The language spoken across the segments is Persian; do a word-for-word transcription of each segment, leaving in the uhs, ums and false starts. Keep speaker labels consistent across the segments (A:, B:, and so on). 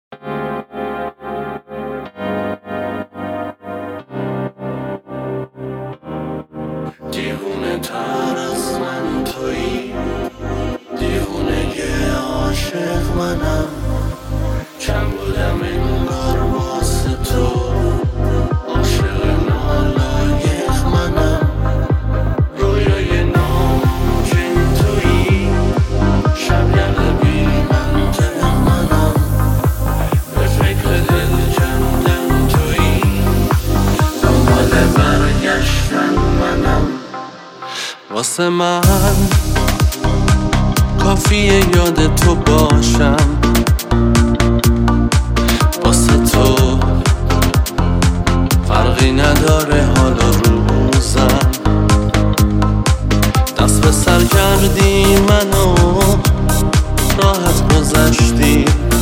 A: دیوونه تر از من تویی، دیوونه یه عاشق منم. کم بودم انگار واسه تو، عاشق نالایق منم. رویای ناممکن تویی، شب یقه بی منطق منم. به فکر دل کندن تویی، دنبال برگشتن منم. واسه من کافیه یاد تو باشم، واسه تو فرقی نداره حال و روزم. دست به سر کردی منو، راحت گذشتی.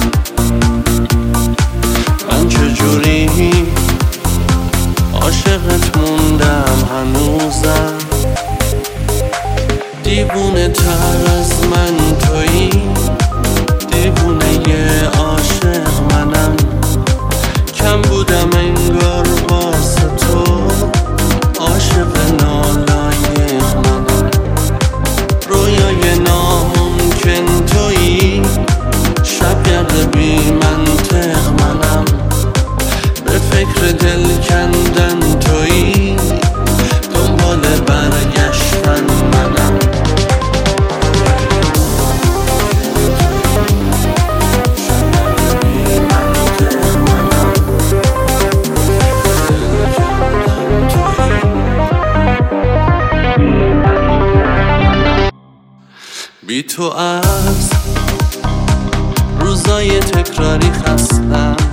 A: من چجوری عاشقت موندم هنوزم. دیوونه تر از من تویی، دیوونه یه عاشق منم. کم بودم انگار واسه تو، عاشق نالایق منم. رویای ناممکن تویی، شب گرد بی منطق منم. به فکر دل کندن تویی، دنبال برگشتن منم. بی تو از روزای تکراری خستم.